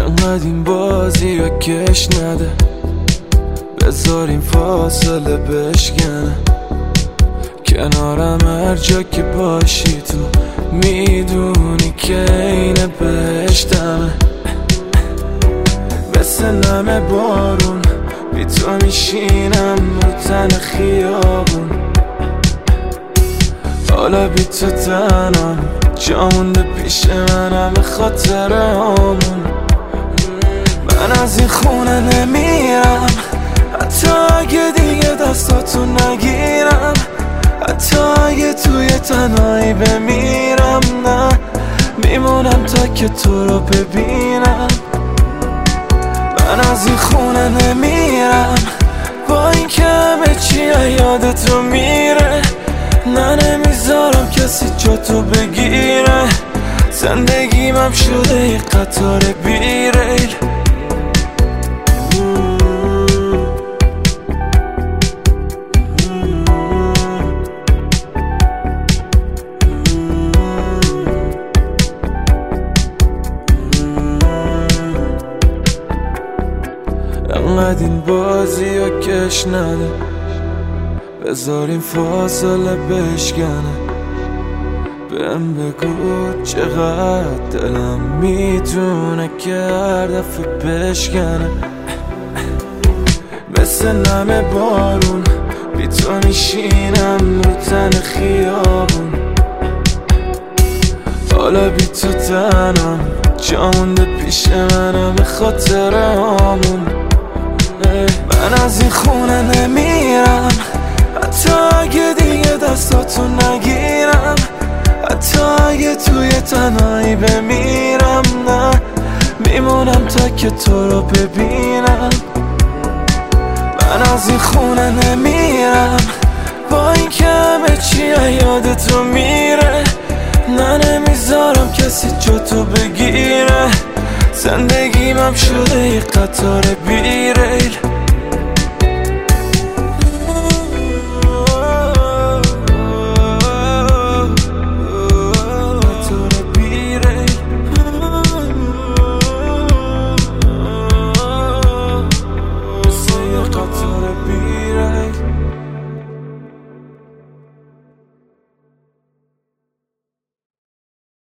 انقدر این بازی ها کش نده، بذار این فاصله بشکنه. کنارم هر جا که باشی تو میدونی که اینه بهشتمه. مثل نم بارون بی تو میشینم رو تن خیابون. حالا بی تو تنم جا مونده پیش منم به خاطر همون. من از این خونه نمیرم حتی اگه دیگه دستاتو نگیرم، حتی اگه توی تنهایی بمیرم. نه میمونم تا که تو رو ببینم. من از این خونه نمیرم با این که همه چی یادتو میره. نه نمیذارم کسی جا تو بگیره. زندگیم هم شده یه قطار بیریل. انقدر این بازی ها کش نده، بذار این فاصله بشکنه. بهم بگو چقدر دلم میتونه که هر دفعه بشکنه. مثل نم بارون بی تو میشینم رو تن خیابون. حالا بی تو تنم جا مونده پیش منم به خاطر همون. من از این خونه نمیرم حتی اگه دیگه دستاتو نگیرم، حتی اگه توی تنهایی بمیرم. نه میمونم تا که تو رو ببینم. من از این خونه نمیرم با این که همه چی یادتو میره. نه نمیذارم کسی جا تو بگیره. زندگیم هم شده یه قطار بیریل.